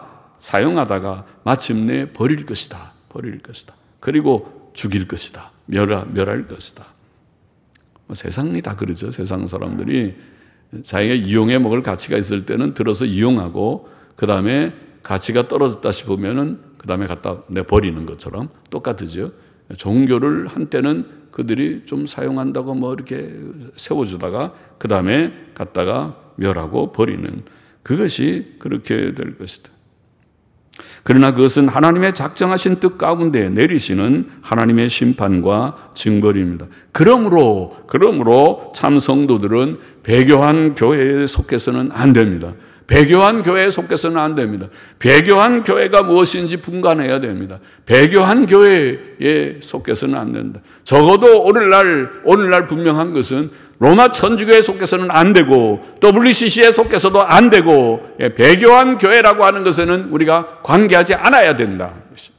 마침내 버릴 것이다. 그리고 죽일 것이다. 멸할 것이다. 세상이 다 그러죠. 세상 사람들이 자기가 이용해 먹을 가치가 있을 때는 들어서 이용하고 그 다음에 가치가 떨어졌다 싶으면은 그 다음에 갖다 내버리는 것처럼 똑같으죠. 종교를 한때는 그들이 좀 사용한다고 이렇게 세워주다가 그 다음에 갖다가 멸하고 버리는, 그것이 그렇게 될 것이다. 그러나 그것은 하나님의 작정하신 뜻 가운데 내리시는 하나님의 심판과 징벌입니다. 그러므로 참 성도들은 배교한 교회에 속해서는 안 됩니다. 배교한 교회에 속해서는 안 됩니다. 배교한 교회가 무엇인지 분간해야 됩니다. 배교한 교회에 속해서는 안 된다. 적어도 오늘날 분명한 것은 로마 천주교에 속해서는 안 되고 WCC에 속해서도 안 되고 배교한 교회라고 하는 것에는 우리가 관계하지 않아야 된다.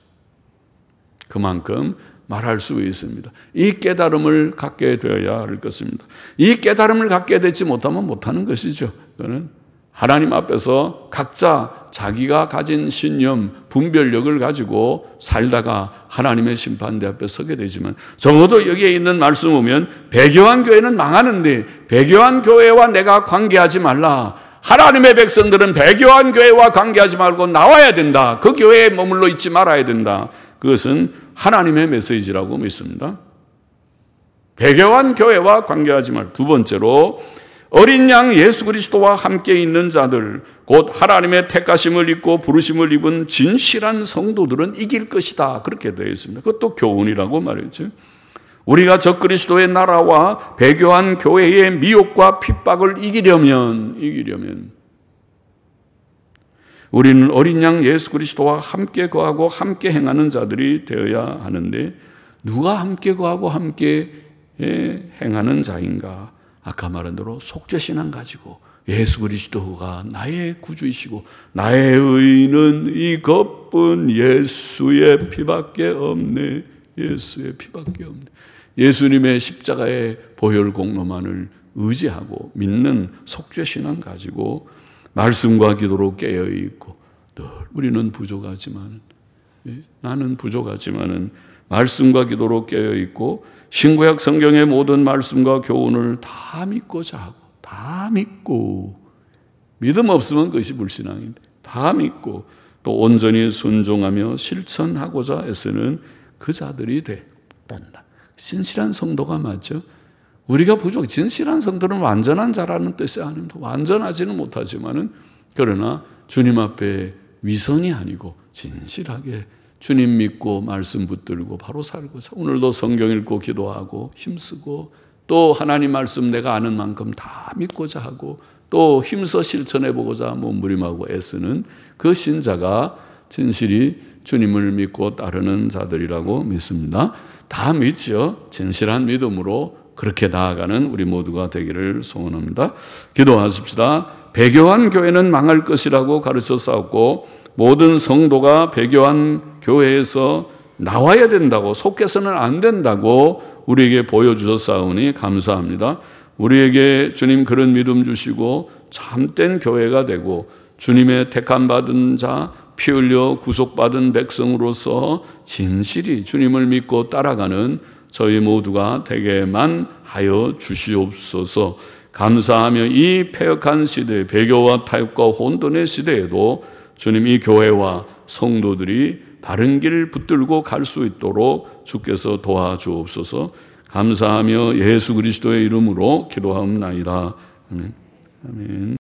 그만큼 말할 수 있습니다. 이 깨달음을 갖게 되어야 할 것입니다. 이 깨달음을 갖게 되지 못하면 못하는 것이죠. 그거는 하나님 앞에서 각자 자기가 가진 신념, 분별력을 가지고 살다가 하나님의 심판대 앞에 서게 되지만, 적어도 여기에 있는 말씀 보면 배교한 교회는 망하는데 배교한 교회와 내가 관계하지 말라. 하나님의 백성들은 배교한 교회와 관계하지 말고 나와야 된다. 그 교회에 머물러 있지 말아야 된다. 그것은 하나님의 메시지라고 믿습니다. 배교한 교회와 관계하지 말고. 두 번째로, 어린 양 예수 그리스도와 함께 있는 자들, 곧 하나님의 택하심을 입고 부르심을 입은 진실한 성도들은 이길 것이다. 그렇게 되어 있습니다. 그것도 교훈이라고 말했죠. 우리가 저 그리스도의 나라와 배교한 교회의 미혹과 핍박을 이기려면 우리는 어린 양 예수 그리스도와 함께 거하고 함께 행하는 자들이 되어야 하는데, 누가 함께 거하고 함께 행하는 자인가? 아까 말한 대로 속죄신앙 가지고 예수 그리스도가 나의 구주이시고 나의 의는 이것뿐 예수의 피밖에 없네. 예수의 피밖에 없네. 예수님의 십자가의 보혈 공로만을 의지하고 믿는 속죄신앙 가지고 말씀과 기도로 깨어있고, 늘 우리는 부족하지만, 나는 부족하지만은 말씀과 기도로 깨어있고 신구약 성경의 모든 말씀과 교훈을 다 믿고자 하고, 다 믿고, 믿음 없으면 그것이 불신앙인데 다 믿고 또 온전히 순종하며 실천하고자 애쓰는 그 자들이 된다. 진실한 성도가 맞죠? 우리가 부족, 진실한 성도는 완전한 자라는 뜻이 아닙니다. 완전하지는 못하지만은, 그러나 주님 앞에 위선이 아니고 진실하게 주님 믿고 말씀 붙들고 바로 살고, 오늘도 성경 읽고 기도하고 힘쓰고 또 하나님 말씀 내가 아는 만큼 다 믿고자 하고 또 힘써 실천해 보고자 몸부림하고 애쓰는 그 신자가 진실이 주님을 믿고 따르는 자들이라고 믿습니다. 다 믿죠. 진실한 믿음으로 그렇게 나아가는 우리 모두가 되기를 소원합니다. 기도하십시다. 배교한 교회는 망할 것이라고 가르쳐 싸웠고, 모든 성도가 배교한 교회에서 나와야 된다고, 속해서는 안 된다고 우리에게 보여주셨사오니 감사합니다. 우리에게 주님 그런 믿음 주시고 참된 교회가 되고 주님의 택함받은 자, 피 흘려 구속받은 백성으로서 진실이 주님을 믿고 따라가는 저희 모두가 되게만 하여 주시옵소서. 감사하며 이 패역한 시대, 배교와 타협과 혼돈의 시대에도 주님 이 교회와 성도들이 바른 길 붙들고 갈 수 있도록 주께서 도와주옵소서. 감사하며 예수 그리스도의 이름으로 기도하옵나이다. 아멘.